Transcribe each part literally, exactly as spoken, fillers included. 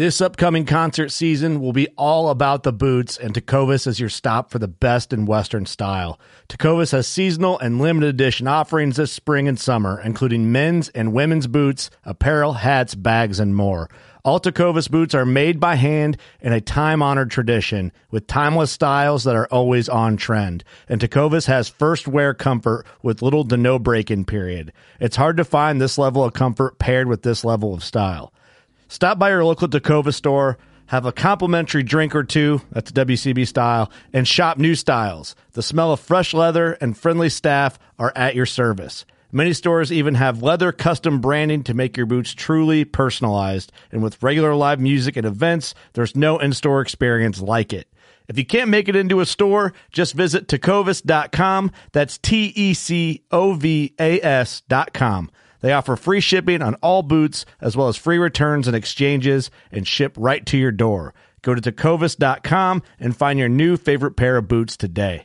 This upcoming concert season will be all about the boots, and Tecovas is your stop for the best in Western style. Tecovas has seasonal and limited edition offerings this spring and summer, including men's and women's boots, apparel, hats, bags, and more. All Tecovas boots are made by hand in a time-honored tradition with timeless styles that are always on trend. And Tecovas has first wear comfort with little to no break-in period. It's hard to find this level of comfort paired with this level of style. Stop by your local Tecovas store, have a complimentary drink or two, that's W C B style, and shop new styles. The smell of fresh leather and friendly staff are at your service. Many stores even have leather custom branding to make your boots truly personalized. And with regular live music and events, there's no in-store experience like it. If you can't make it into a store, just visit tecovas dot com. That's T E C O V A S dot com. They offer free shipping on all boots, as well as free returns and exchanges, and ship right to your door. Go to tecovas dot com and find your new favorite pair of boots today.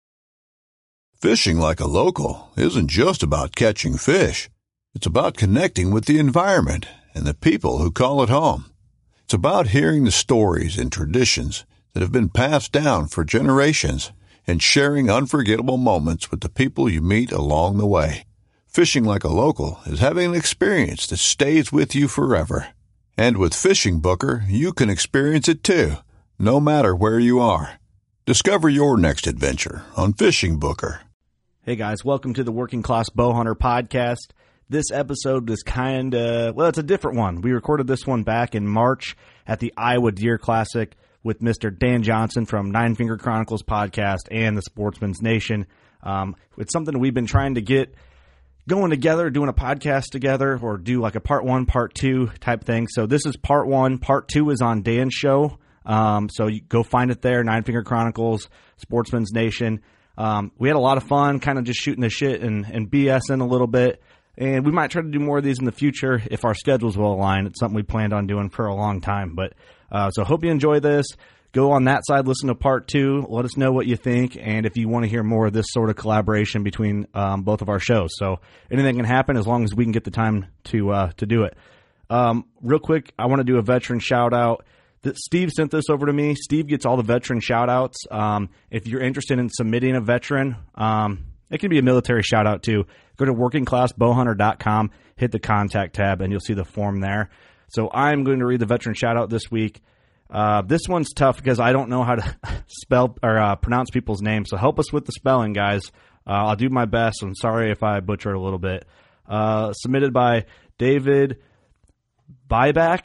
Fishing like a local isn't just about catching fish. It's about connecting with the environment and the people who call it home. It's about hearing the stories and traditions that have been passed down for generations and sharing unforgettable moments with the people you meet along the way. Fishing like a local is having an experience that stays with you forever. And with Fishing Booker, you can experience it too, no matter where you are. Discover your next adventure on Fishing Booker. Hey guys, welcome to the Working Class Bowhunter podcast. This episode is kind of, well, it's a different one. We recorded this one back in March at the Iowa Deer Classic with Mister Dan Johnson from Nine Finger Chronicles podcast and the Sportsman's Nation. Um, it's something we've been trying to get going together, doing a podcast together, or do like a part one, part two type thing. So this is part one. Part two is on Dan's show. Um, so you go find it there, Nine Finger Chronicles, Sportsman's Nation. Um, we had a lot of fun kind of just shooting the shit and, and BSing a little bit. And we might try to do more of these in the future if our schedules will align. It's something we planned on doing for a long time. But uh, so hope you enjoy this. Go on that side, listen to part two. Let us know what you think, and if you want to hear more of this sort of collaboration between um, both of our shows. So anything can happen as long as we can get the time to uh, to do it. Um, real quick, I want to do a veteran shout-out. Steve sent this over to me. Steve gets all the veteran shout-outs. Um, if you're interested in submitting a veteran, um, it can be a military shout-out too. Go to working class bowhunter dot com, hit the contact tab, and you'll see the form there. So I'm going to read the veteran shout-out this week. Uh, this one's tough because I don't know how to spell or uh, pronounce people's names, so help us with the spelling, guys. Uh, I'll do my best. I'm sorry if I butcher a little bit. Uh, submitted by David Byback,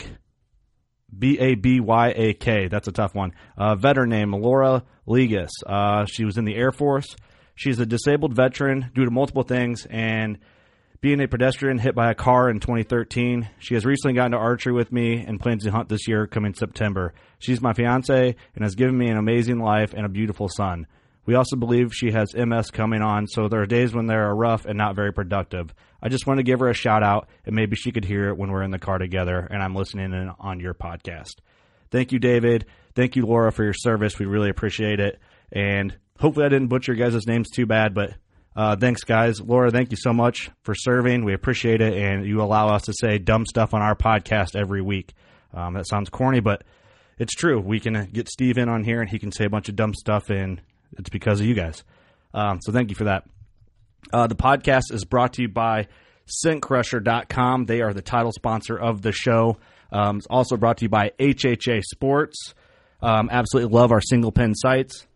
B A B Y A K. That's a tough one. Uh, veteran name, Laura Legas. Uh, she was in the Air Force. She's a disabled veteran due to multiple things, and being a pedestrian hit by a car in twenty thirteen, she has recently gotten to archery with me and plans to hunt this year coming September. She's my fiance and has given me an amazing life and a beautiful son. We also believe she has M S coming on, so there are days when they are rough and not very productive. I just want to give her a shout out, and maybe she could hear it when we're in the car together and I'm listening in on your podcast. Thank you, David. Thank you, Laura, for your service. We really appreciate it. And hopefully I didn't butcher your guys' names too bad, but Uh, thanks, guys. Laura, thank you so much for serving. We appreciate it, and you allow us to say dumb stuff on our podcast every week. Um, that sounds corny, but it's true. We can get Steve in on here, and he can say a bunch of dumb stuff, and it's because of you guys. Um, so thank you for that. Uh, the podcast is brought to you by scent crusher dot com. They are the title sponsor of the show. Um, it's also brought to you by H H A Sports. Um, absolutely love our single pin sights.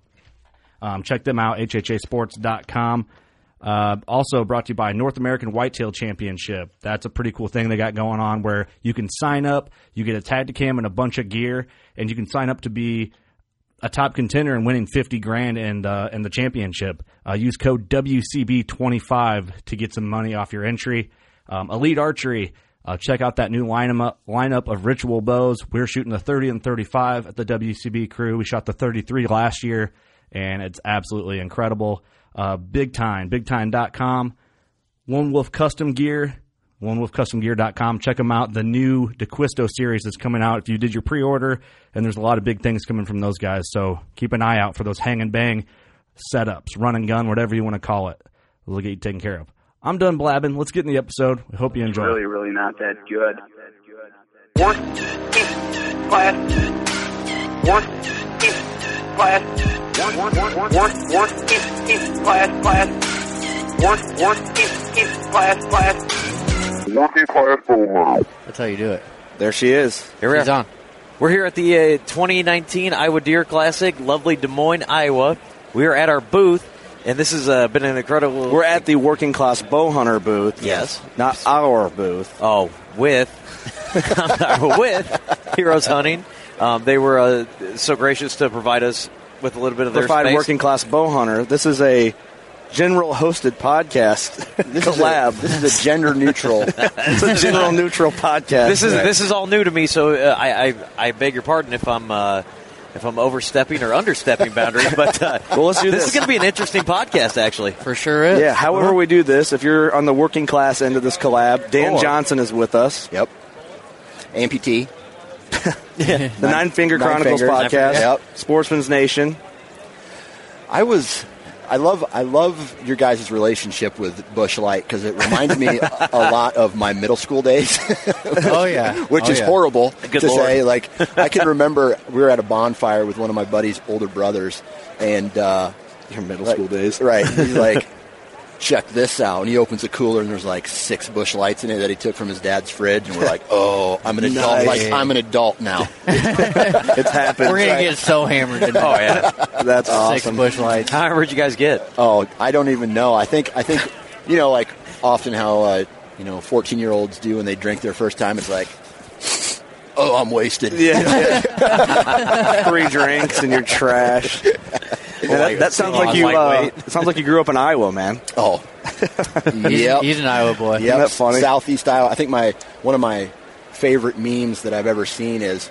Um, check them out, H H A sports dot com. Uh, also brought to you by North American Whitetail Championship. That's a pretty cool thing they got going on where you can sign up, you get a Tacticam and a bunch of gear, and you can sign up to be a top contender and winning fifty grand in, uh, in the championship. Uh, use code W C B twenty-five to get some money off your entry. Um, Elite Archery. Uh, check out that new lineup, lineup of Ritual bows. We're shooting the thirty and thirty-five at the W C B crew. We shot the thirty-three last year, and it's absolutely incredible. Uh, Big Time, big time dot com. Lone Wolf Custom Gear, lone wolf custom gear dot com. Check them out. The new DeQuisto series is coming out if you did your pre-order, and there's a lot of big things coming from those guys, so keep an eye out for those hang and bang setups, run and gun, whatever you want to call it. We'll get you taken care of. I'm done blabbing. Let's get in the episode. We hope you enjoy. It's really, really not that good. One, two. class. Working class. Work, work, work, work, class, class. Work, work, class, class. Working class. That's how you do it. There she is. Here we He's are. on. We're here at the uh, twenty nineteen Iowa Deer Classic, lovely Des Moines, Iowa. We are at our booth, and this has uh, been an incredible... We're at the Working Class Bowhunter booth. Yes. Not our booth. Oh, with... with Heroes Hunting. Um, they were uh, so gracious to provide us with a little bit of their Provide space. Working Class Bowhunter. This is a general-hosted podcast This collab. Is a, this is a gender-neutral. It's a general-neutral podcast. This is this is all new to me, so uh, I, I I beg your pardon if I'm uh, if I'm overstepping or understepping boundaries. But uh, Well, let's do this this. is going to be an interesting podcast, actually. For sure is. Yeah, however we do this, if you're on the working class end of this collab, Dan Or- Johnson is with us. Yep. Amputee. The Nine Finger Nine Chronicles Fingers. podcast. Yep. Sportsman's Nation. I was, I love, I love your guys' relationship with Busch Light because it reminds me a, a lot of my middle school days. Oh, yeah. Which Oh, is yeah. horrible Good to Lord. say. Like, I can remember we were at a bonfire with one of my buddy's older brothers, and uh, Your middle like- school days. right? He's like, check this out, and he opens a cooler, and there's like six Busch Lights in it that he took from his dad's fridge, and we're like, oh, I'm an adult. Nice. Like, I'm an adult now. It's happened. We're going to get so hammered tonight. Oh yeah, That's Six awesome. Busch Lights. how many did you guys get? Oh, I don't even know. I think I think you know, like often how uh, you know fourteen year olds do when they drink their first time. It's like, oh, I'm wasted. Yeah. Three drinks and you're trash. Yeah, that, that sounds Oh, like you. Uh, lightweight. it sounds like you grew up in Iowa, man. Oh, He's, yep. he's an Iowa boy. Yep. Isn't that funny? Southeast Iowa. I think my one of my favorite memes that I've ever seen is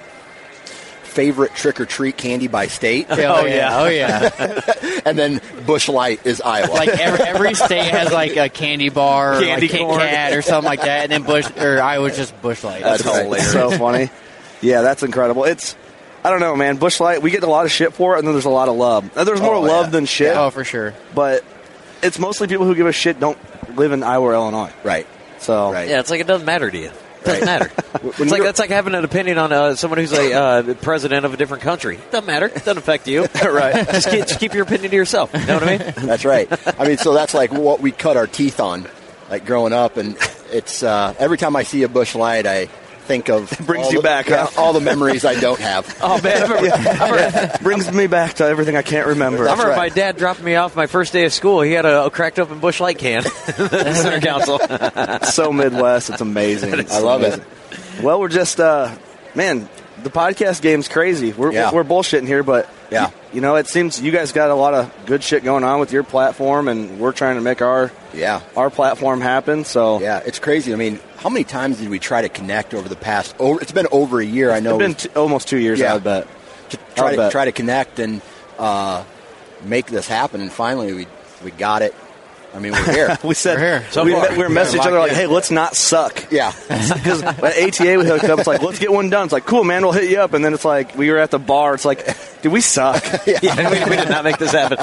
favorite trick or treat candy by state, Oh, yeah. Oh, yeah. and then Busch Light is Iowa. Like every, every state has like a candy bar or Candy like Kit corn. Kat or something like that, and then Bush or Iowa's just Busch Light. That's right. hilarious. So funny. Yeah, that's incredible. It's, I don't know, man. Busch Light, we get a lot of shit for it, and then there's a lot of love. Now, there's more Oh, love yeah. than shit, Oh, for sure. but it's mostly people who give a shit don't live in Iowa or Illinois. right, So right. Yeah, it's like it doesn't matter to you. It doesn't matter. When It's like you're- that's like having an opinion on uh, someone who's a uh, president of a different country. It doesn't matter. It doesn't affect you. Right. Just keep, just keep your opinion to yourself. You know what I mean? That's right. I mean, so that's like what we cut our teeth on, like growing up, and it's uh, every time I see a Busch Light, I think of it brings you back, huh? all the memories I don't have. Oh man, I remember, I remember, brings me back to everything I can't remember. I remember right. my dad dropping me off my first day of school. He had a, a cracked open Busch Light can. The center council. So Midwest, it's amazing. I love it. Well, we're just, uh, man, the podcast game's crazy. We're, Yeah. we're bullshitting here, but Yeah. you know, it seems you guys got a lot of good shit going on with your platform, and we're trying to make our Yeah. our platform happen. So Yeah, it's crazy. I mean, how many times did we try to connect over the past? Over, it's been over a year. I know. it's been t- almost two years. Yeah. I bet. to I'll try to bet. try to connect and uh, make this happen, and finally we we got it. I mean, we're here. We said We're here. So we, far. we were messaging each other like, in. "Hey, let's not suck." yeah, Because at A T A we hooked up. It's like, let's get one done. It's like, cool, man, we'll hit you up. And then it's like, we were at the bar. It's like, did we suck? Yeah, we, we did not make this happen.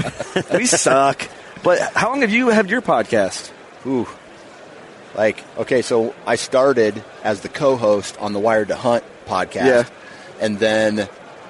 We suck. But how long have you had your podcast? ooh. Like, okay, so I started as the co-host on the Wired to Hunt podcast, Yeah. and then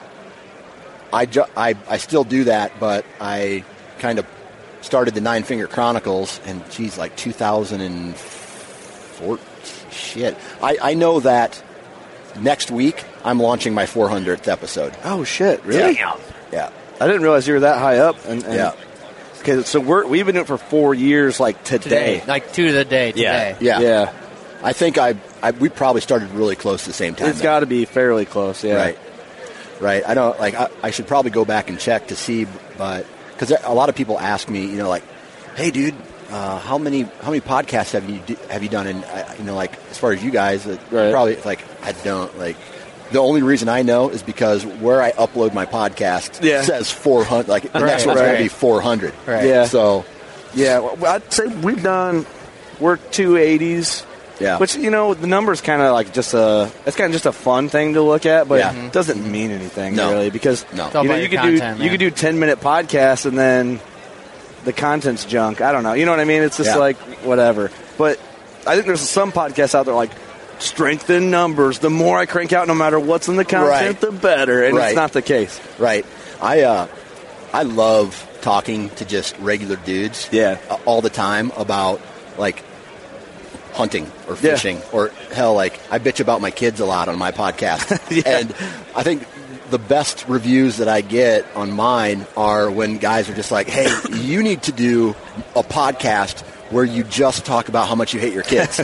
I, ju- I I still do that, but I kind of started the Nine Finger Chronicles, and geez, like two thousand four. Shit, I I know that next week I'm launching my four hundredth episode. Oh shit! Really? Damn. Yeah, I didn't realize you were that high up. And, and yeah, Okay, so we're we've been doing it for four years, like today. Today. Like two to the day Yeah. today. yeah. Yeah. I think I, I we probably started really close to the same time. It's got to be fairly close. Yeah. Right, right. I don't like. I, I should probably go back and check to see, but because a lot of people ask me, you know, like, "Hey, dude, uh, how many how many podcasts have you do, have you done?" And I, you know, like as far as you guys, uh, Right. probably like I don't like. The only reason I know is because where I upload my podcast Yeah. says four hundred. Like the next Right, one's going right. to be four hundred. Right. Yeah. So Yeah. Well, I'd say we've done. We're two eighties. yeah, Which, you know, the number's kind of like just a, it's kind of just a fun thing to look at, but Yeah. it doesn't mean anything No. really, because No. It's all you know, about you your could do content, you man. could do ten minute podcasts and then the content's junk. I don't know. You know what I mean? It's just Yeah. like whatever. But I think there's some podcasts out there like, strength in numbers. The more I crank out, no matter what's in the content, Right. the better. And Right. it's not the case. Right. I uh, I love talking to just regular dudes. Yeah. uh, all the time about like hunting or Yeah. fishing or hell, like I bitch about my kids a lot on my podcast. Yeah. And I think the best reviews that I get on mine are when guys are just like, "Hey, you need to do a podcast where you just talk about how much you hate your kids."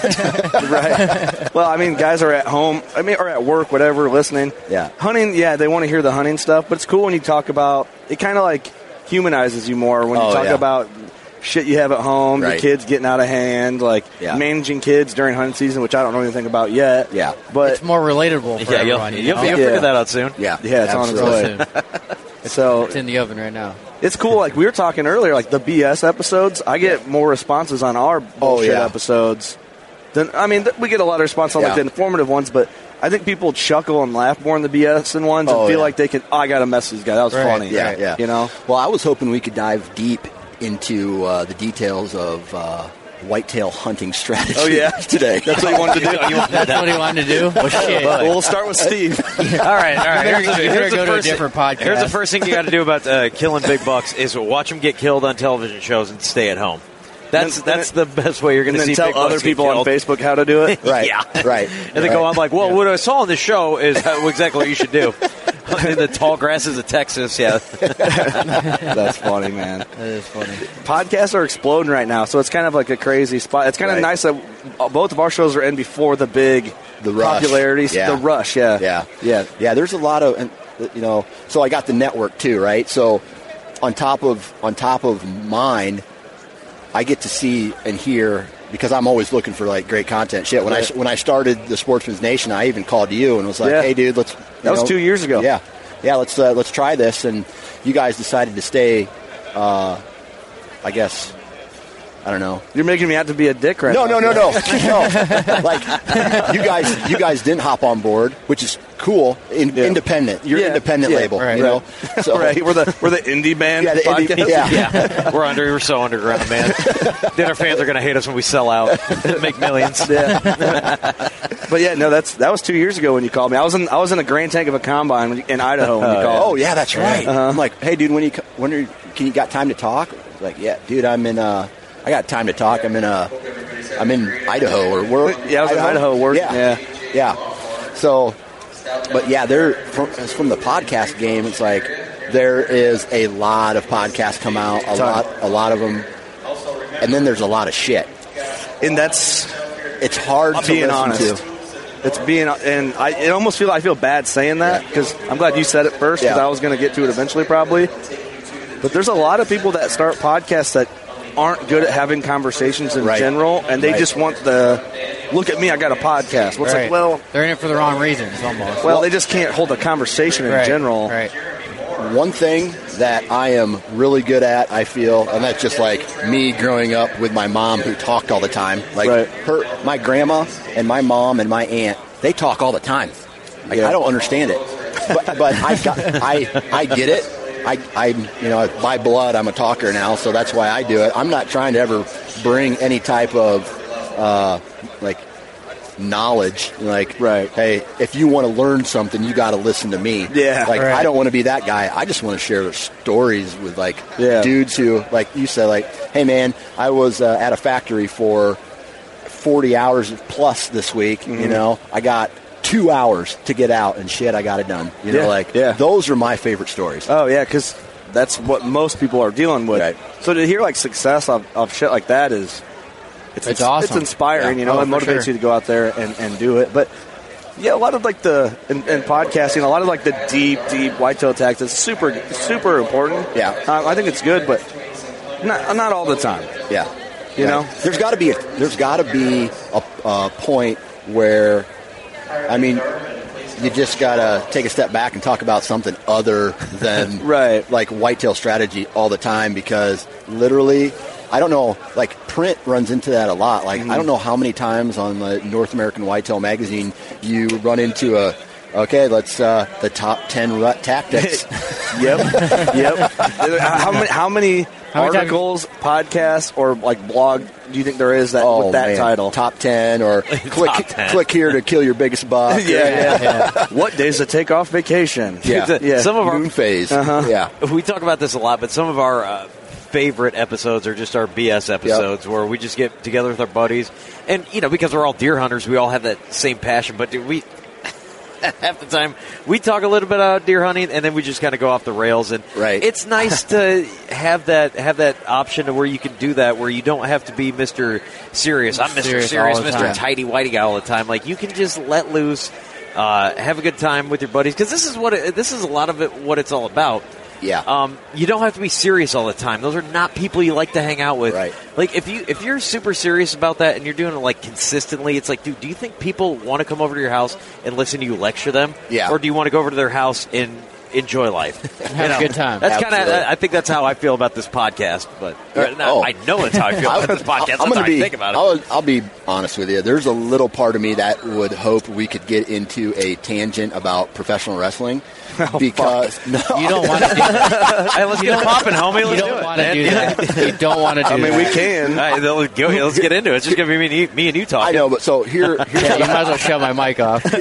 Right. Well, I mean, guys are at home, I mean, or at work, whatever, listening. Yeah. Hunting, yeah, they want to hear the hunting stuff, but it's cool when you talk about, it kind of like humanizes you more when you Oh, talk yeah. about shit you have at home, Right. your kids getting out of hand, like Yeah. managing kids during hunting season, which I don't know anything about yet. Yeah. But It's more relatable for Yeah, you'll, everyone. you you'll, know? you'll Yeah. figure that out soon. Yeah. Yeah, it's on its absolutely. way. Soon. so It's in the oven right now. it's cool. Like we were talking earlier, like the B S episodes, I get more responses on our bullshit yeah. episodes than, I mean, th- we get a lot of response on like Yeah. the informative ones, but I think people chuckle and laugh more in the B S in ones and Oh, feel yeah. like they can, oh, I got to mess these guys. That was Right. funny. Yeah, yeah. You know? Well, I was hoping we could dive deep into uh, the details of uh, whitetail hunting strategy. Oh, yeah. today. That's what you wanted to do. That's what he wanted to do? Well, shit. Well, we'll start with Steve. All right, all right. You better- Here's, the- you better here's the go to a first different thing- podcast. Here's the first thing you got to do about uh, killing big bucks is watch them get killed on television shows and stay at home. That's And then- that's the best way you're going And to then see tell big bucks other get people on killed. Facebook how to do it. Right, Yeah. right. And they go on like, well, what I saw on the show is how, exactly what you should do. In the tall grasses of Texas, yeah. That's funny, man. That is funny. Podcasts are exploding right now, so it's kind of like a crazy spot. It's kind of Right. nice that both of our shows are in before the big The rush. popularity, Yeah. the rush. Yeah, Yeah, yeah. yeah. There's a lot of, and, you know. So I got the network too, right? So on top of on top of mine, I get to see and hear because I'm always looking for like great content. Shit, when Right. I when I started the Sportsman's Nation, I even called you and was like, Yeah. "Hey, dude, let's." you That was know, two years ago. Yeah, yeah. Let's uh, let's try this, and you guys decided to stay. Uh, I guess. I don't know. You're making me out to be a dick right No, now. no, no, no, no. Like you guys, you guys didn't hop on board, which is cool. In, Yeah. Independent, you're Yeah. independent Yeah, label, right, you know. right. So Right, we're the we're the indie band. yeah, the indie, podcast. yeah, Yeah, we're under. We're so underground, man. Then our fans are going to hate us when we sell out, make millions. Yeah. But yeah, no, that's that was two years ago when you called me. I was in I was in a grain tank of a combine when you- in Idaho when you called. Oh yeah, that's right. Uh-huh. I'm like, hey, dude, when you co- when are you, can you got time to talk? Like, yeah, dude, I'm in. Uh, I got time to talk. I'm in. Uh, I'm in Idaho or where? Yeah, I was in Idaho working, Yeah, yeah. So, but yeah, they're from, it's from the podcast game. It's like there is a lot of podcasts come out. A lot, a lot of them, and then there's a lot of shit. And that's It's hard I'm to being listen honest. to. It's being, and I it almost feel I feel bad saying that because I'm glad you said it first because Yeah. I was going to get to it eventually probably. But there's a lot of people that start podcasts that aren't good at having conversations in Right. general, and they Right. just want the look at me, I got a podcast. Well, it's Right. like, well, They're in it for the wrong reasons, almost. well, they just can't hold a conversation in right. general. Right. One thing that I am really good at, I feel, and that's just like me growing up with my mom who talked all the time. Like Right. her, my grandma and my mom and my aunt, they talk all the time. Like, Yeah. I don't understand it, but, but I got, I, I get it. I, I, you know, by blood, I'm a talker now, so that's why I do it. I'm not trying to ever bring any type of, uh, like, knowledge. Like, Right. hey, if you want to learn something, you got to listen to me. Yeah. Like, Right. I don't want to be that guy. I just want to share stories with, like, Yeah. dudes who, like you said, like, hey, man, I was uh, at a factory for forty hours plus this week. Mm-hmm. You know, I got two hours to get out and shit, I got it done. You know, Yeah, like, yeah. those are my favorite stories. Oh yeah, because that's what most people are dealing with. Right. So to hear like success of, of shit like that is it's It's it's, awesome. it's inspiring. Yeah. You know, Oh, it for motivates sure. you to go out there and, and do it. But yeah, a lot of like the in, in podcasting, a lot of like the deep, deep whitetail tactics, is super, super important. Yeah. um, I think it's good, but not not all the time. Yeah. You Right. know? there's got to be a, there's got to be a, a point where, I mean, you just got to take a step back and talk about something other than Right. like whitetail strategy all the time, because literally, I don't know, like print runs into that a lot. Like, I don't know how many times on the North American Whitetail magazine you run into a Okay, let's uh, the top ten rut tactics. Yep, yep. How many, how many How many articles, podcasts, or like blog do you think there is that oh, with that man. title? Top ten, or click ten. click here to kill your biggest buck. yeah, yeah, yeah. What days to take off vacation? Yeah. yeah. Some of our Moon phase. Uh-huh. Yeah. we talk about this a lot, but some of our uh, favorite episodes are just our B S episodes where we just get together with our buddies, and you know, because we're all deer hunters, we all have that same passion. But dude, we half the time we talk a little bit about deer hunting, and then we just kind of go off the rails. And Right. it's nice to have that have that option to where you can do that, where you don't have to be Mister Serious. I'm Mister Serious Serious, all the Mister time. Tidy Whitey guy all the time. Like you can just let loose, uh, have a good time with your buddies, because this is what it, this is a lot of it. What it's all about. Yeah. Um, you don't have to be serious all the time. Those are not people you like to hang out with. Right. Like if you if you're super serious about that and you're doing it like consistently, it's like, dude, do you think people want to come over to your house and listen to you lecture them? Yeah. Or do you want to go over to their house and enjoy life? Have a good time. That's kind of. Absolutely. I think that's how I feel about this podcast. But or, Yeah. not, Oh. I know that's how I feel about this podcast. That's I'm how gonna I be. think about it. I'll, I'll be honest with you. There's a little part of me that would hope we could get into a tangent about professional wrestling because no, You don't want to do that. Hey, let's get it popping, homie. You Let's do don't it. want to man. do that. You don't want to do I mean, that. we can. All right, then let's, go, let's get into it. It's just gonna be me and you, me and you I talking. know. But so here, here's Yeah, you what might as well shut my mic off. Kurt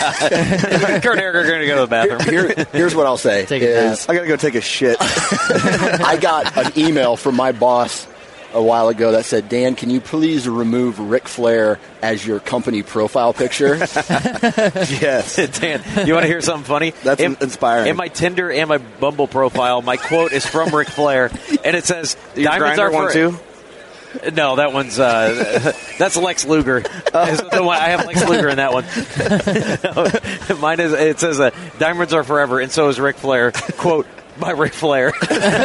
and Eric are gonna go to the bathroom. here, here's what I'll say Take a is I gotta go take a shit. I got an email from my boss a while ago that said, Dan, can you please remove Ric Flair as your company profile picture? Yes. Dan, you want to hear something funny? That's in, inspiring. In my Tinder and my Bumble profile, my quote is from Ric Flair, and it says, Your "Diamonds Grindr are one for too. No, that one's uh, that's Lex Luger. Is the one- I have Lex Luger in that one. Mine is it says uh, "Diamonds are forever," and so is Ric Flair. Quote by Ric Flair.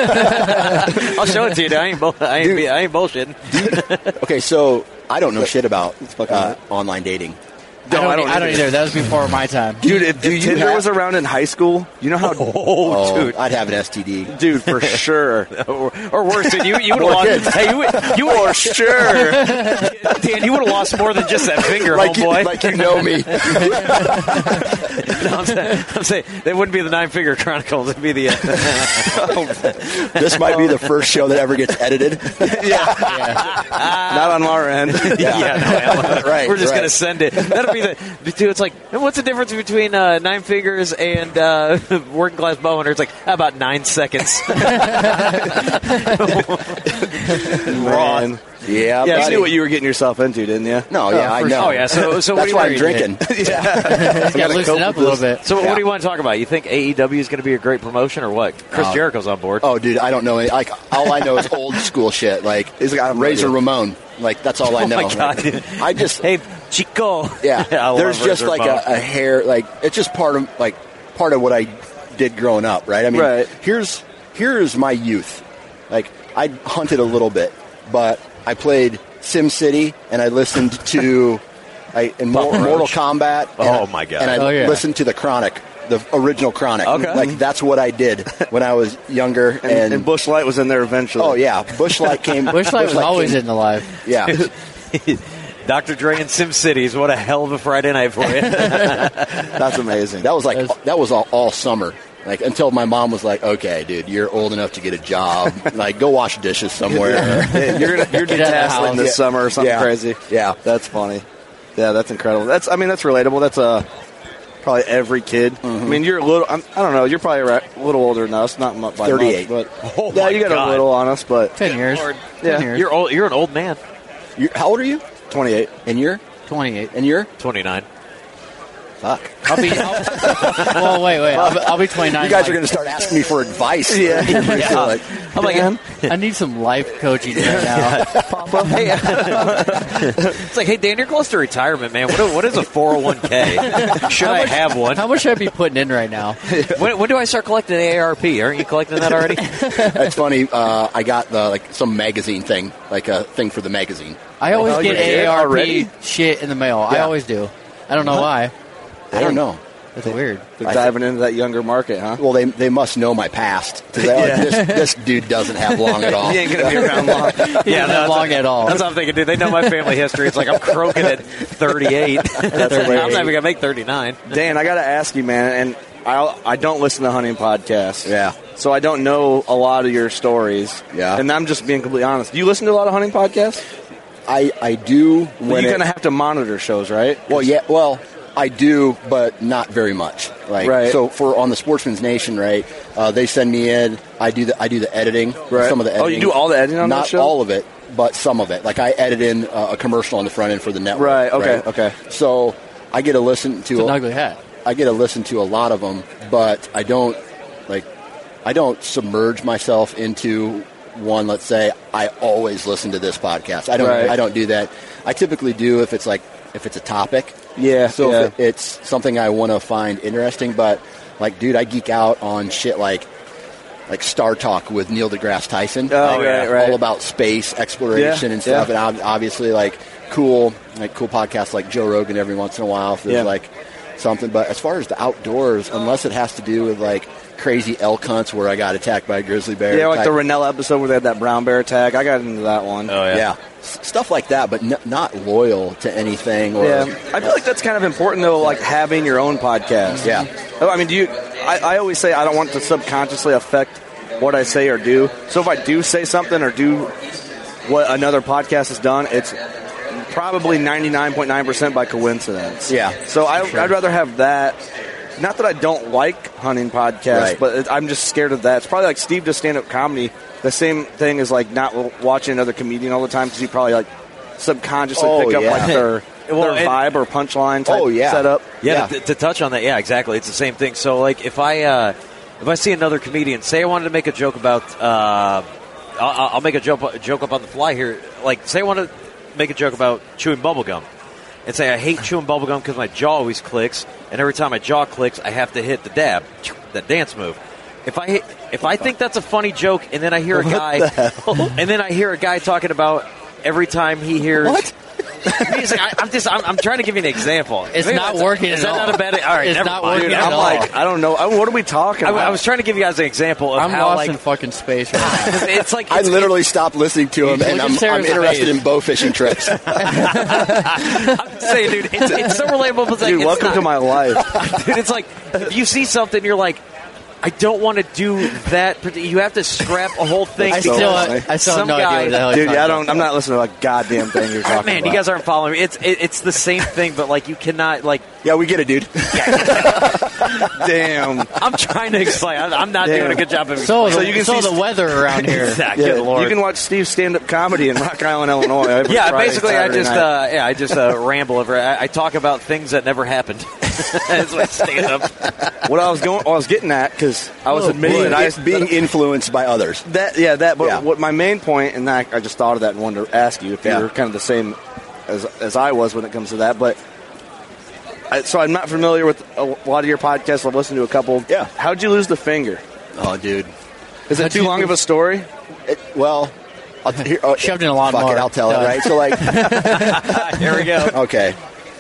I'll show it to you. Dude. I ain't, bull- I ain't, be- I ain't bullshitting. Okay, so I don't know shit about uh, online dating. I don't, I don't I don't either. either. That was before my time. Dude, if, if Tinder have- was around in high school, you know how, Oh, Oh, dude. I'd have an S T D. dude, for sure, or, or worse, dude, you you would Or have kids. lost. Hey, you would- you for would sure. Dan, you would have lost more than just that finger, Like you, homeboy. like you know me. No, I'm, saying, I'm saying they wouldn't be the Nine Finger Chronicles. It'd be the. Uh, This might be the first show that ever gets edited. Not on our end. yeah, no, Right, We're just right. gonna send it. That'll be the. Dude, it's like, what's the difference between uh, Nine Fingers and uh, Working Class Bow Hunter? It's like how about nine seconds. Raw. Man. Yeah, You buddy. knew what you were getting yourself into, didn't you? No, yeah, I for know. sure. Oh, yeah, so- so what that's do you why want I'm to drinking. You got to loosen up a little bit. So, Yeah. what do you want to talk about? You think A E W is going to be a great promotion, or what? Chris Oh. Jericho's on board. Oh, dude, I don't know. any- Like, all I know is old school shit. Like, He's got him Razor ready. Ramon. Like, that's all I Oh, know. my God. Like, I just, Hey, Chico. yeah. I love There's just Razor like Ramon. a, a hair. Like, it's just part of like part of what I did growing up, right? I mean, Right. here's here's my youth. Like, I hunted a little bit, but I played Sim City and I listened to I in Mor- Roach. Mortal Kombat. and Oh, I- my God. And I Oh, yeah. listened to the Chronic, the original Chronic. Okay. Like, that's what I did when I was younger. And, And, and Bush Light was in there eventually. oh yeah, Bushlight came. Bushlight was always came- in the live. Yeah. Doctor Dre and Sim Cities. What a hell of a Friday night for you. That's amazing. That was like That's- that was all, all summer. Like until my mom was like, "Okay, dude, you're old enough to get a job. Like, go wash dishes somewhere." Yeah, you're gonna, you're Get out of the detasseling house. this Yeah. summer or something Yeah. crazy. Yeah. That's funny. Yeah, that's incredible. That's I mean that's relatable. That's uh, probably every kid. I mean you're a little. I'm, I don't know. You're probably right, a little older than us. Not mu- by thirty-eight. much, but Oh, yeah, my you got God. a little on us. But Ten years. Lord. Yeah. Ten years. You're old. You're an old man. You're, how old are you? twenty-eight. And you're twenty-eight. and you're twenty-nine. fuck. I'll be. I'll, well, wait, wait. I'll, be- I'll be twenty-nine. You guys like, are going to start asking me for advice. Yeah. yeah. Like, I'm like, I need some life coaching right now. hey, it's like, hey, Dan, you're close to retirement, man. What, what is a four oh one k? Should I have one? How much should I be putting in right now? When, when do I start collecting A A R P? Aren't you collecting that already? that's funny. Uh, I got the like some magazine thing, like a thing for the magazine. I always Oh, get you did A A R P already? shit in the mail. I Yeah. always do. I don't know why. I don't know. That's weird. They're diving into that younger market, huh? Well, they they must know my past. 'Cause they- Yeah. this, this dude doesn't have long at all. He ain't going to be around long. Yeah, not long at all. That's what I'm thinking, dude. They know my family history. It's like I'm croaking at thirty-eight. That's I'm not even going to make thirty-nine. Dan, I got to ask you, man, and I I don't listen to hunting podcasts. Yeah. So I don't know a lot of your stories. Yeah. And I'm just being completely honest. Do you listen to a lot of hunting podcasts? I, I do Well, when you it- kind of have to monitor shows, right? Well, yeah, well, I do, but not very much. Like, Right. So for on the Sportsman's Nation, right? Uh, they send me in. I do the I do the editing. Right. Some of the Oh, editing. you do all the editing on not that show? all of it, but some of it. Like I edit in uh, a commercial on the front end for the network. Right, okay, okay. So I get to listen to It's an a- ugly hat. I get to listen to a lot of them, but I don't like I don't submerge myself into one. Let's say I always listen to this podcast. I don't. Right. I don't do that. I typically do if it's like if it's a topic. Yeah, So yeah. if it, it's something I want to find interesting, but like, dude, I geek out on shit like like Star Talk with Neil deGrasse Tyson. Oh, Like, right, right. All about space exploration Yeah, and stuff, yeah. and ob- obviously like cool like cool podcasts like Joe Rogan every once in a while. If there's Yeah. like something, but as far as the outdoors, unless it has to do with like crazy elk hunts where I got attacked by a grizzly bear. Yeah, like type- the Rennell episode where they had that brown bear attack. I got into that one. Oh, yeah. S- stuff like that, but n- not loyal to anything. Or, Yeah, I feel like that's kind of important though, like having your own podcast. Yeah. Oh, I mean, do you? I, I always say I don't want to subconsciously affect what I say or do. So if I do say something or do what another podcast has done, it's probably ninety-nine point nine percent by coincidence. Yeah. So I, I'd rather have that. Not that I don't like hunting podcasts, Right. but it, I'm just scared of that. It's probably like Steve does stand-up comedy. The same thing is like not w- watching another comedian all the time because you probably like subconsciously Oh, pick up yeah. like their, Well, their and- vibe or punchline type Oh, yeah. setup. Yeah, Yeah. To, to touch on that, yeah, exactly. It's the same thing. So, like, if I uh, if I see another comedian, say I wanted to make a joke about, uh, I'll, I'll make a joke a joke up on the fly here. Like, say I want to make a joke about chewing bubblegum, and say I hate chewing bubblegum because my jaw always clicks, and every time my jaw clicks, I have to hit the dab, that dance move. If I hit, if I think that's a funny joke, and then I hear a guy, and then I hear a guy talking about every time he hears. What? Music, I, I'm just, I'm, I'm trying to give you an example. It's Maybe not that's- working Is at that all. not a bad? All right, It's never not mind. working Dude, at I'm all. like, I don't know. I, what are we talking I, about? I was trying to give you guys an example of I'm how, lost like, in fucking space right now. it's like I it's, literally stopped listening to him, Look and at I'm, I'm Sarah's interested face. in bow fishing trips. I'm saying, dude, it's, it's so relatable. But it's like, Dude, it's welcome not- to my life. Dude, it's like if you see something, you're like, I don't want to do that. parti- You have to scrap a whole thing. I so still, funny. I still have Some no guy- idea what the hell Dude, you're yeah, I talking don't. I'm not listening to a goddamn thing you're talking Man, about. you guys aren't following me. It's it, it's the same thing, but like you cannot like. Yeah, we get it, dude. Damn. I'm trying to explain. I- I'm not Damn. doing a good job of So, explaining. the, So you can so see- the weather around here. Yeah, Yeah, good Lord. you can watch Steve's stand-up comedy in Rock Island, Illinois. every Yeah, Friday, basically, I Saturday just night. uh, yeah, I just uh, ramble over. I, I talk about things that never happened. That's my stand up. what I was going, I was getting at because I was Oh, admitting being, that I it's being influenced by others. that yeah that. But Yeah. what my main point, and I, I just thought of that and wanted to ask you if Yeah. you were kind of the same as as I was when it comes to that. But I, so I'm not familiar with a lot of your podcasts. I've listened to a couple. Yeah. How'd you lose the finger? Oh, dude. Is it How'd too you long of a lose- story? It, well, I'll, here, oh, Shoved in a lot fuck more. it, I'll tell Yeah. it, right? So, like, Here we go. okay.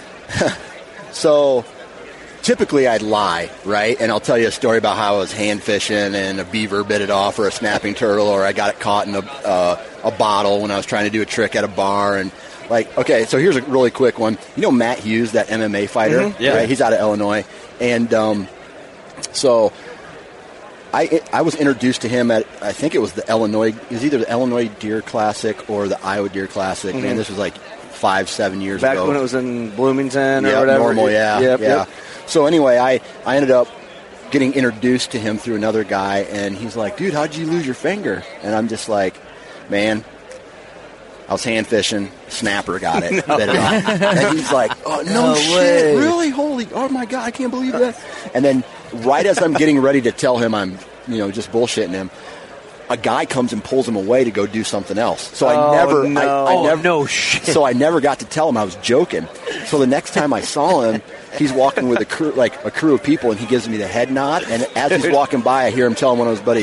So, typically I'd lie, right? And I'll tell you a story about how I was hand fishing and a beaver bit it off, or a snapping turtle, or I got it caught in a, uh, a bottle when I was trying to do a trick at a bar. And, like, okay, so here's a really quick one. You know Matt Hughes, that M M A fighter? Mhm. Yeah. Right? He's out of Illinois. And um, so I I was introduced to him at, I think it was the Illinois, it was either the Illinois Deer Classic or the Iowa Deer Classic. Man, this was like five, seven years Back ago. when it was in Bloomington or Yeah, whatever. normal, yeah, Yep, yeah. yep. So anyway, I, I ended up getting introduced to him through another guy, and he's like, dude, how'd you lose your finger? And I'm just like, man, I was hand fishing, snapper got it, bit it off. And he's like, oh, no, No shit, way. really? Holy, oh my God, I can't believe that. And then right as I'm getting ready to tell him I'm, you know, just bullshitting him, a guy comes and pulls him away to go do something else. So Oh, I never, no. I, I Oh, never, no shit. So I never got to tell him I was joking. So the next time I saw him, he's walking with a crew, like a crew of people, and he gives me the head nod. And as he's walking by, I hear him telling one of his buddies,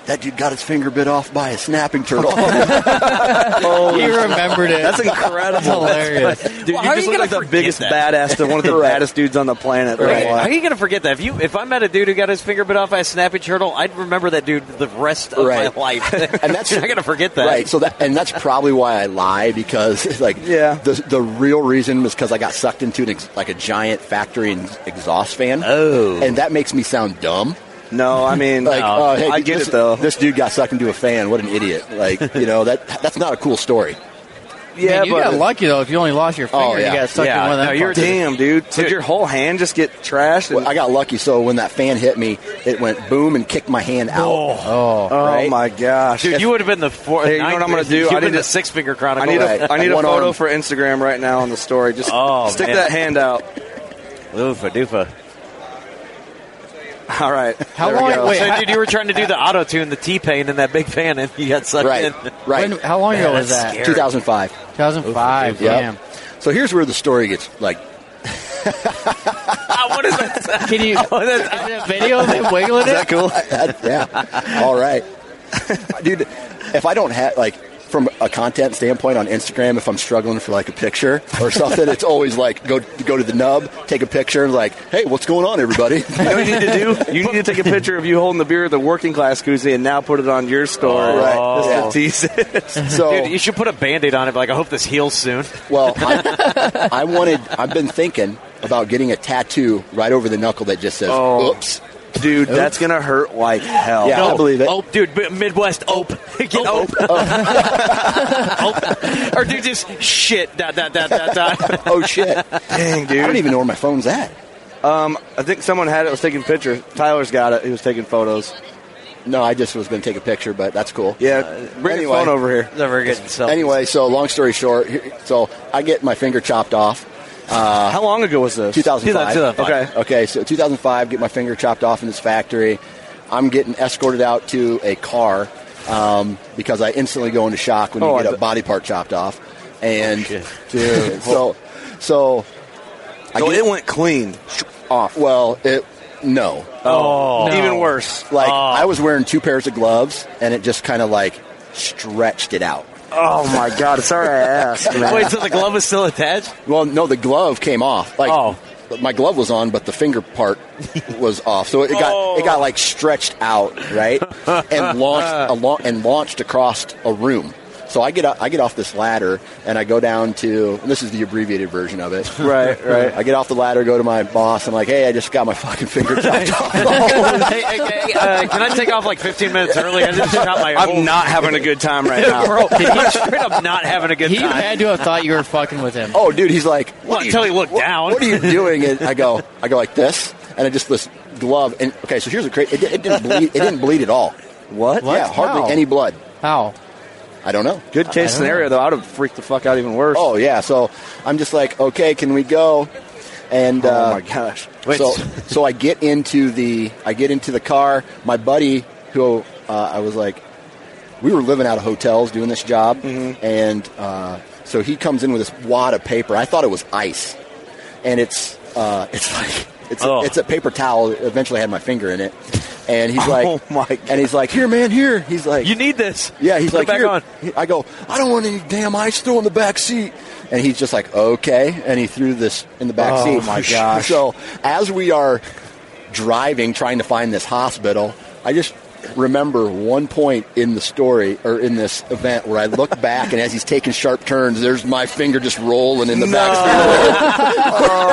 that dude got his finger bit off by a snapping turtle. Oh, he remembered it. That's incredible. That's hilarious. Dude, Well, you how are just you look gonna like the forget biggest that? badass, the, one of the Right. baddest dudes on the planet. Right. How are you going to forget that? If you, if I met a dude who got his finger bit off by a snapping turtle, I'd remember that dude the rest of Right. my life. And that's You're not going to forget that. Right. So that, and that's probably why I lie, because like Yeah. the the real reason was because I got sucked into an ex, like a giant factory and exhaust fan. Oh. And that makes me sound dumb. No, I mean, Like, uh, hey, I get this, it though. This dude got sucked into a fan. What an idiot! Like, you know that that's not a cool story. yeah, Man, you but got lucky though. If you only lost your finger, Oh, yeah. you got stuck Yeah, in one of them. no, you're- fuckers. damn, dude. Did your whole hand just get trashed? And, Well, I got lucky, so when that fan hit me, it went boom and kicked my hand out. Oh, oh right? my gosh, Dude, you would have been the four. Hey, you know what I'm gonna do? You I would have need been the to- six finger chronicle. I need Right. a I need a One photo arm. for Instagram right now on the story. Just Oh, stick man. that hand out. Oofa doofa. All right. How there we long- go. wait, So, how- dude, you were trying to do the auto tune, the T pain in that big fan, and you got sucked Right, in. right. when, how long ago was that's that? scary. two thousand five. two thousand five. Yep. Damn. So here's where the story gets like. Ah, what is that? Can you? Oh, that's- Is it a video of him wiggling Is that it? cool? That, yeah. All right. Dude, if I don't have, like, from a content standpoint on Instagram, if I'm struggling for, like, a picture or something, it's always like, go go to the nub, take a picture, and like, hey, what's going on, everybody? You know what you need to do? You need to take a picture of you holding the beer at the working class koozie and now put it on your story. Right. Just Yeah. to tease it. So, Dude, you should put a Band-Aid on it. Like, I hope this heals soon. well, I, I wanted, I've been thinking about getting a tattoo right over the knuckle that just says, Oh. oops. Dude, that's going to hurt like hell. Yeah, I believe it. Oh, dude, B- Midwest ope. Get ope. Ope. Or dude, just shit. Dot, dot, dot, dot, dot. Oh, shit. Dang, I dude. don't even know where my phone's at. Um, I think someone had it, was taking pictures. Tyler's got it. He was taking photos. No, I just was going to take a picture, but that's cool. Yeah, bring anyway. your phone over here. Never getting selfies. Anyway, so long story short, here- so I get my finger chopped off. How long ago was this? two thousand five. two thousand five. Okay. Okay, so two thousand five, get my finger chopped off in this factory. I'm getting escorted out to a car um, because I instantly go into shock when you Oh, get I a bet. body part chopped off. And shit. dude, so so I So get, it went clean. off. Well, it no. Oh. No. Even worse. Like Oh. I was wearing two pairs of gloves, and it just kind of like stretched it out. Oh, my God. Sorry I asked, man. Wait, so the glove is still attached? Well, no, the glove came off. Like, Oh. my glove was on, but the finger part was off. So it got Oh. it got like stretched out, right, and launched along and launched across a room. So I get o- I get off this ladder and I go down to, and this is the abbreviated version of it. Right, right. I get off the ladder, go to my boss. I'm like, hey, I just got my fucking finger chopped off. hey, hey, hey, uh, can I take off like fifteen minutes early? I just shot my whole... I'm not having a good time right now. Bro, I'm straight up not having a good He time. had to have thought you were fucking with him. Oh, dude, he's like, Well, are you- until he looked what- down. What are you doing? And I go, I go like this, and I just this glove. And okay, so here's the crazy. It, it didn't bleed. It didn't bleed at all. What? Yeah, hardly How? any blood. How? I don't know. Good case scenario, though. I would have freaked the fuck out even worse. Oh yeah, so I'm just like, okay, can we go? And Oh, uh, my gosh. Wait, so so I get into the I get into the car. My buddy, who uh, I was like, we were living out of hotels doing this job, and uh, so he comes in with this wad of paper. I thought it was ice, and it's uh, it's like it's Oh. a, it's a paper towel. It eventually had my finger in it, and he's like, Oh, my and he's like, here, man, here. He's like, You need this. yeah, he's Put like, it back "Here." on. He- I go, I don't want any damn ice. Throw in the back seat. And he's just like, okay. And he threw this in the back Oh, seat. my gosh. So as we are driving, trying to find this hospital, I just remember one point in the story or in this event where I look back, and as he's taking sharp turns, there's my finger just rolling in the back seat.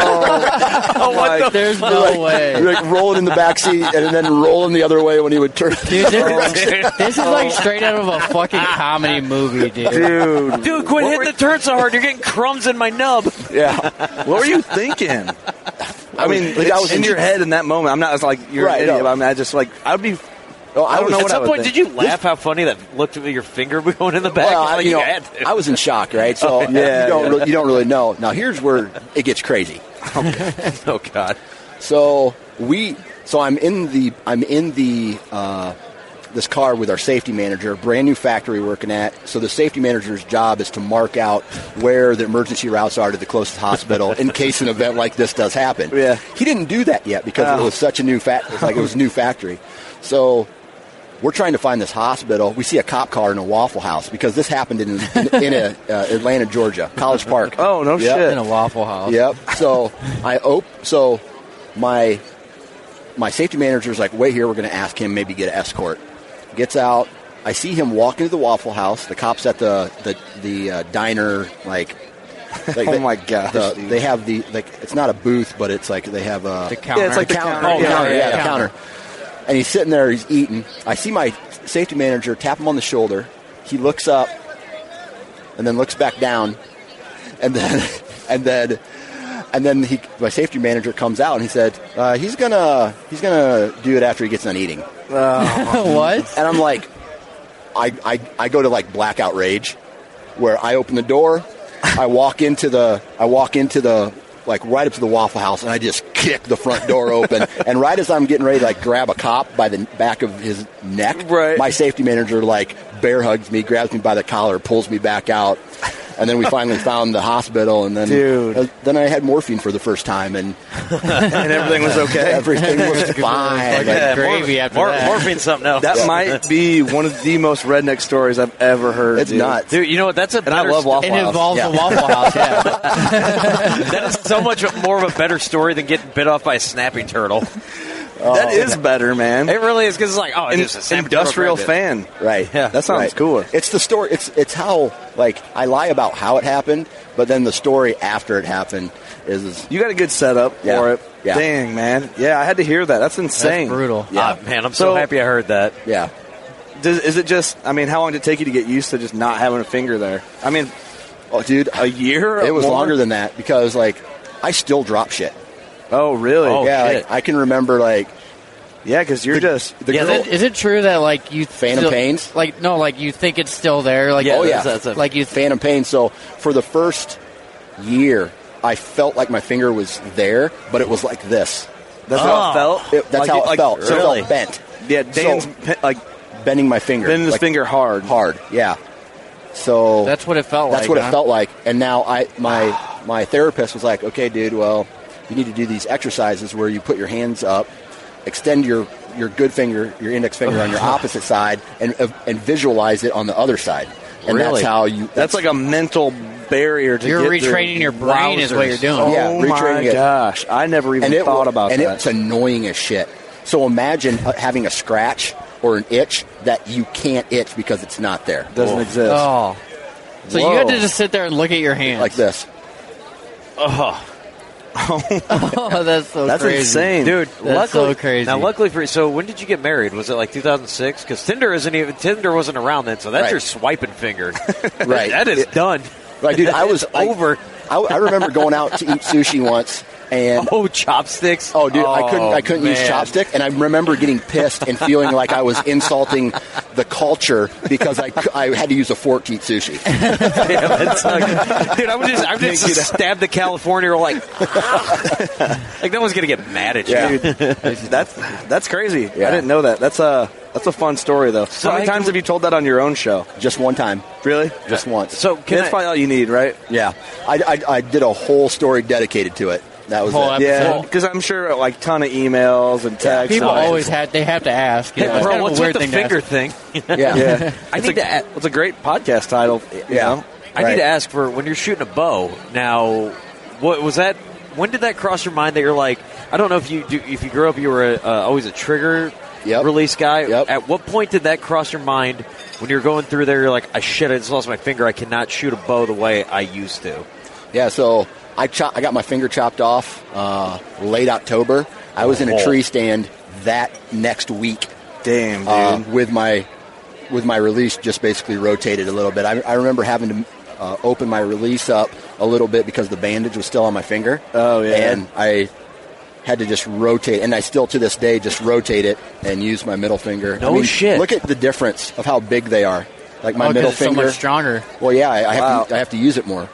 Oh, what the There's no like, way. like rolling in the back seat and then rolling the other way when he would turn. Dude, this, this is like straight out of a fucking comedy movie, dude. Dude. Dude, quit hitting the turn so hard. You're getting crumbs in my nub. Yeah. What were you thinking? I mean, Like, it's I was in in- your head in that moment. I'm not it's like you're Right, an idiot. no. I mean, I just like I would be. Oh, I don't know At what I some would point, think. did you laugh how funny that looked at your finger going in the back? Well, It's I, like you know, had to. I was in shock, right? So Yeah, you don't yeah. really, you don't really know. Now here's where it gets crazy. Oh, God. So we, so I'm in the, I'm in the, uh, this car with our safety manager, brand new factory working at. So the safety manager's job is to mark out where the emergency routes are to the closest hospital in case an event like this does happen. Yeah. He didn't do that yet because Oh. it was such a new fact. Like it was a new factory. So we're trying to find this hospital. We see a cop car in a Waffle House because this happened in in, in a, uh, Atlanta, Georgia, College Park. Oh, no Yep. shit. In a Waffle House. Yep. So I op- So my my safety manager's like, wait here. We're going to ask him maybe get an escort. Gets out. I see him walk into the Waffle House. The cops at the the the uh, diner like. like Oh the- my gosh, the- dude. they have the like. It's not a booth, but it's like they have a The counter. Yeah, it's like the counter. counter. Oh, Yeah, counter. yeah, Yeah, yeah. the counter. And he's sitting there. He's eating. I see my safety manager tap him on the shoulder. He looks up, and then looks back down, and then and then and then he my safety manager comes out and he said uh, he's gonna he's gonna do it after he gets done eating. What? And I'm like, I, I I go to like blackout rage, where I open the door, I walk into the I walk into the like right up to the Waffle House, and I just kick the front door open. And right as I'm getting ready to like grab a cop by the back of his neck, Right. my safety manager like bear hugs me, grabs me by the collar, pulls me back out. And then we finally found the hospital, and then Dude. uh, then I had morphine for the first time, and And everything was okay. everything was fine. Yeah, gravy after mor- that. Morphine's something else. That might be one of the most redneck stories I've ever heard. It's dude. nuts. Dude, you know what? That's a And I better love sto- Waffle It House. involves Yeah. a Waffle House, yeah. That is so much more of a better story than getting bit off by a snapping turtle. That is better, man. It really is because it's like, oh, An it's just a snapping turtle industrial grabbed it. fan. Right. Yeah. That sounds Right. cooler. It's the story. It's it's how like I lie about how it happened, but then the story after it happened is, is You got a good setup Yeah. for it. Yeah. Dang, man. Yeah, I had to hear that. That's insane. That's brutal. Yeah. Ah, man, I'm so, So- happy I heard that. yeah. Does, is it just, I mean, how long did it take you to get used to just not having a finger there? I mean, Oh, dude, a year? it was More? longer than that because like I still drop shit. Oh, really? Oh, yeah, shit. like, I can remember like Yeah, because you're just. the Yeah, girl. Is it, is it true that like you Phantom still- pains? Like no, like you think it's still there? Like Yeah, Oh, yeah. that's- that's a- like you. Phantom pain. So for the first year, I felt like my finger was there, but it was like this. That's Oh. how it felt? It, that's Like how you- it like, felt. So it really? felt bent. Yeah, Dan's So- pe- like Bending my finger. bending his like, finger hard. hard. Yeah. So That's what it felt That's like. what huh? it felt like. And now I my my therapist was like, okay, dude, well, you need to do these exercises where you put your hands up, extend your, your good finger, your index finger on your opposite side, and and visualize it on the other side. And Really? that's how you. That's like a mental barrier to You're get through. retraining your brain is what you're doing. Oh Yeah, my retraining it. gosh. I never even and it thought about and that. it's annoying as shit. So imagine uh, having a scratch or an itch that you can't itch because it's not there. Doesn't exist. Oh. So Whoa. you had to just sit there and look at your hands Like this. Oh, that's so That's crazy. insane. Dude, That's luckily, so crazy. Now, luckily for you, so when did you get married? Was it like two thousand six? Because Tinder isn't even Tinder wasn't around then, so that's Right. your swiping finger. Right. that is done. Right, dude. I was It's I- over. I, I remember going out to eat sushi once, and Oh, chopsticks. oh, dude, I couldn't. I Oh, couldn't use man. chopstick, and I remember getting pissed and feeling like I was insulting the culture because I, cou- I had to use a fork to eat sushi. Damn, that sucks. Dude, I would just, I would just stab the California or like, like no one's gonna get mad at you. Yeah. That's that's crazy. Yeah. I didn't know that. That's a that's a fun story though. So How many I times can- have you told that on your own show? Just one time, Really? just once. So can That's I, probably all you need, right? Yeah, I, I, I did a whole story dedicated to it. That was Whole it. episode. Yeah, because I'm sure like ton of emails and texts. People and- always had they have to ask. You know, hey, it's bro, kind of what's a weird with the thing to finger ask. thing? Yeah. Yeah, I it's need a, to. a- It's a great podcast title. You Yeah. know? I Right. need to ask for when you're shooting a bow. Now, what was that? When did that cross your mind that you're like, I don't know if you do, if you grew up, you were a, uh, always a trigger Yep. release guy. Yep. At what point did that cross your mind when you're going through there? You're like, I shit, I just lost my finger. I cannot shoot a bow the way I used to. Yeah, so I chop, I got my finger chopped off uh, late October. I was in a Oh. tree stand that next week Damn, dude. uh, with my with my release just basically rotated a little bit. I, I remember having to uh, open my release up a little bit because the bandage was still on my finger. Oh, yeah. and I had to just rotate, and I still to this day just rotate it and use my middle finger. No I mean, shit. Look at the difference of how big they are. Like my Oh, 'cause middle it's so finger. much stronger. Well, yeah, I, I have Wow. to I have to use it more.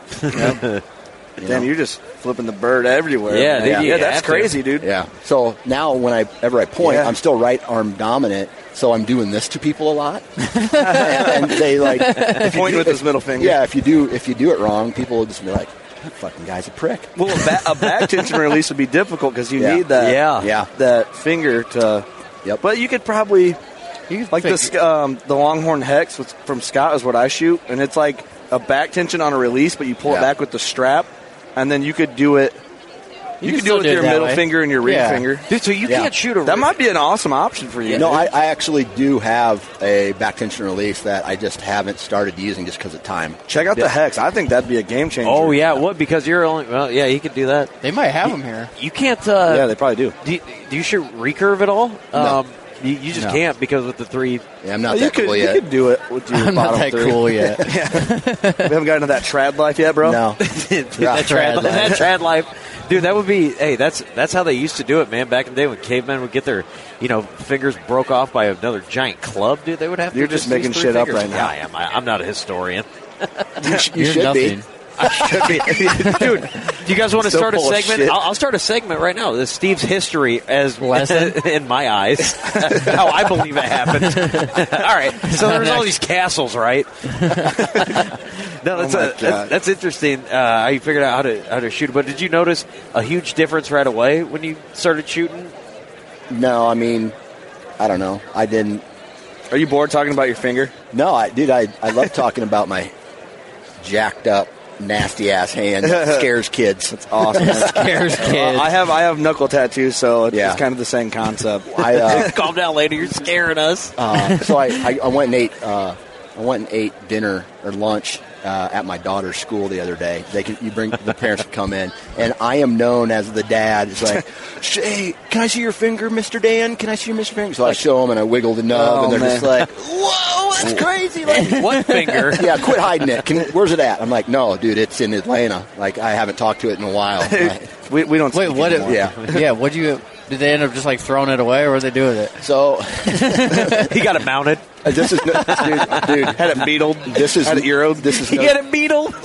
Damn, you're just flipping the bird everywhere. Yeah, man. dude, you yeah, that's have to. crazy, dude. Yeah. So now whenever I point, Yeah. I'm still right arm dominant. So I'm doing this to people a lot, and, and they like if you Point do- with if- his middle finger. Yeah, if you do if you do it wrong, people will just be like, "That fucking guy's a prick." Well, a, ba- a back tension release would be difficult because you Yeah. need that. Yeah. Yeah. That finger to. Yep. But you could probably, You Like fix- the um, the Longhorn Hex with, from Scott is what I shoot, and it's like a back tension on a release, but you pull Yeah. it back with the strap, and then you could do it. You, can could do still it with do it your that middle way. finger and your ring Yeah. finger. Dude, so you Yeah. can't shoot a That might be an awesome option for you. No, dude. I, I actually do have a back tension release that I just haven't started using just because of time. Check out the Hex. I think that'd be a game changer. Oh yeah, what? Because you're only well, yeah, you could do that. They might have them here. You can't. Uh, yeah, they probably do. do, you, do you shoot recurve at all? No. Um, you, you just No. can't because with the three. Yeah, I'm not you that could cool you yet. could do it with your I'm not bottom that three. cool yet. Yeah. We haven't gotten to that trad life yet, bro. No. that, trad trad, life. that trad life, dude. That would be. Hey, that's that's how they used to do it, man. Back in the day when cavemen would get their, you know, fingers broke off by another giant club, dude. They would have. To You're just use making three shit up fingers. right now. Yeah, I am. I, I'm not a historian. You, sh- you You're should nothing. be. I should be. Dude, do you guys want to Still start a full of segment? shit. I'll, I'll start a segment right now. This Steve's history as Lesson? in my eyes, how I believe it happened. all right, so there's all these castles, right? no, that's, Oh my a, that's God. that's interesting. Uh, how you figured out how to how to shoot it. But did you notice a huge difference right away when you started shooting? No, I mean, I don't know. I didn't. Are you bored talking about your finger? No, I dude, I, I love talking about my jacked up, nasty ass hand. It scares kids. It's awesome. Scares kids. Well, I have I have knuckle tattoos, so it's, Yeah. it's kind of the same concept. I uh, Calm down, lady. You're scaring us. uh, so I, I, I went and ate. Uh, I went and ate dinner or lunch uh, at my daughter's school the other day. They can, you bring the parents can come in, and I am known as the dad. It's like, hey, can I see your finger, Mister Dan? Can I see your Mister Finger? So I show them and I wiggle the nub, Oh, and they're man. just like, whoa, that's crazy. Like, One finger. yeah, quit hiding it. Can, where's it at? I'm like, no, dude, it's in Atlanta. Like, I haven't talked to it in a while. Like, We, we don't Wait, speak what? anymore. yeah. Yeah. What you? Did they end up just like throwing it away, or what did they do with it? So He got it mounted. this is no, dude, dude. Had it beetled. This is Had it euroed. This is He no, had it beetled.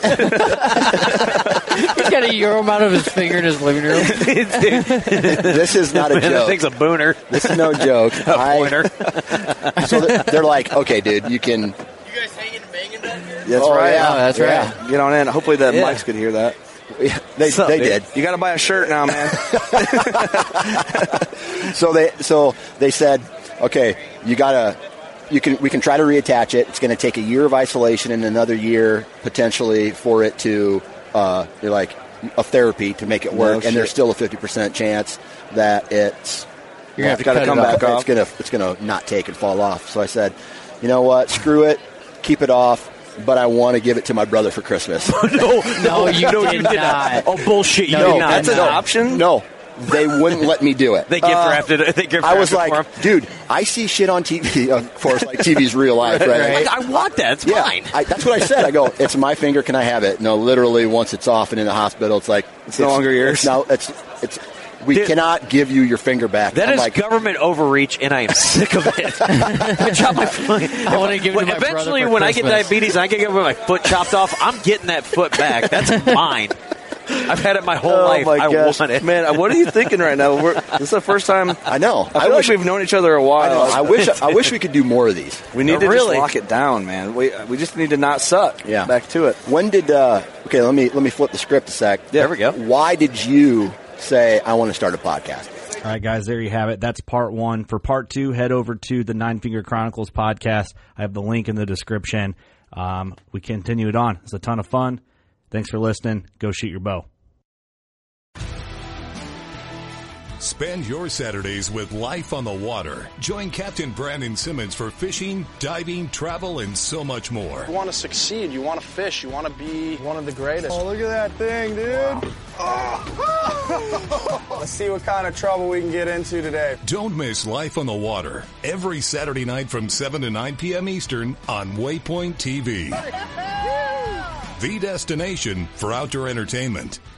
He's got a euro out of his finger in his living room. this is not a Man, that joke. thing's a booner. This is no joke. A I- pointer. So they're, they're like, okay, dude, you can. That's Oh, right. yeah. Oh, that's Yeah. right. Get on in. Hopefully the Yeah. mics could hear that. They So, they dude. did. You got to buy a shirt now, man. So they so they said, okay, you gotta. You can. We can try to reattach it. It's going to take a year of isolation and another year potentially for it to. Uh, they're like a therapy to make it No work, and there's shit. still a fifty percent chance that it's. You're gonna have to gotta cut come it back off. off. It's gonna it's gonna not take and fall off. So I said, you know what? Screw it. Keep it off. But I want to give it to my brother for Christmas. no, No, you no, did not. Oh bullshit! You No, did not. That's an No. option? No, they wouldn't let me do it. They gift wrapped it. They gift I was wrapped it like, for him. dude, I see shit on T V. Of course, like T V's real life, right? Like, I want that. It's Yeah, mine. I, that's what I said. I go, it's my finger. Can I have it? No, literally, once it's off and in the hospital, it's like It's no longer yours. It's no, it's it's. We Dude, cannot give you your finger back. That I'm is like, government overreach, and I am sick of it. I chop my foot. I wanna give it to my brother Eventually, for when I get Christmas. diabetes, and I can get my foot chopped off. I'm getting that foot back. That's mine. I've had it my whole Oh life. my I gosh, want it. man! What are you thinking right now? We're, this is the first time. I know. I I, feel wish like we've known each other a I, while. know, I wish. I wish we could do more of these. we need to Really? just lock it down, man. We we just need to not suck. Yeah. Back to it. When did? Uh, okay, let me let me flip the script a sec. There we go. Why did you say I want to start a podcast? All right, guys, there you have it. That's part one. For part two, head over to the Nine Finger Chronicles podcast. I have the link in the description. Um, we continue it on. It's a ton of fun. Thanks for listening. Go shoot your bow. Spend your Saturdays with life on the water. Join Captain Brandon Simmons for fishing, diving, travel, and so much more. You want to succeed. You want to fish. You want to be one of the greatest. Oh, look at that thing, dude. Oh. Let's see what kind of trouble we can get into today. Don't miss Life on the Water every Saturday night from seven to nine p.m. Eastern on Waypoint T V. The destination for outdoor entertainment.